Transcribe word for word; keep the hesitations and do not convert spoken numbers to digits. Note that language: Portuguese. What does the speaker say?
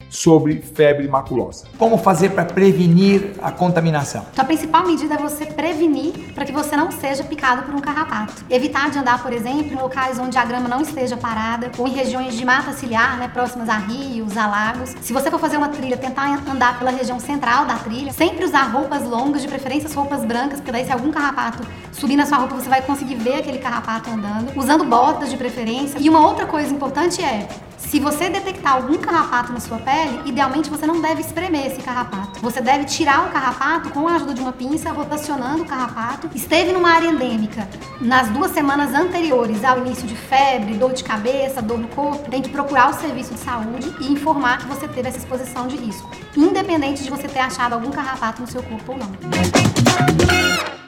sobre febre maculosa. Como fazer para prevenir a contaminação? Então, a principal medida é você prevenir para que você não seja picado por um carrapato. Evitar de andar, por exemplo, em locais onde a grama não esteja parada ou em regiões de mata ciliar, né, próximas a rios, a lagos. Se você for fazer uma trilha, tentar andar pela região central da trilha, sempre usar roupas longas, de preferência as roupas brancas, porque daí se algum carrapato subir na sua roupa, você vai conseguir ver aquele carrapato andando. Usando botas de preferência. E uma outra coisa importante é, se você detectar algum carrapato na sua pele, idealmente você não deve espremer esse carrapato. Você deve tirar o carrapato com a ajuda de uma pinça, rotacionando o carrapato. Esteve numa área endêmica nas duas semanas anteriores ao início de febre, dor de cabeça, dor no corpo, tem que procurar o serviço de saúde e informar que você teve essa exposição de risco, independente de você ter achado algum carrapato no seu corpo ou não.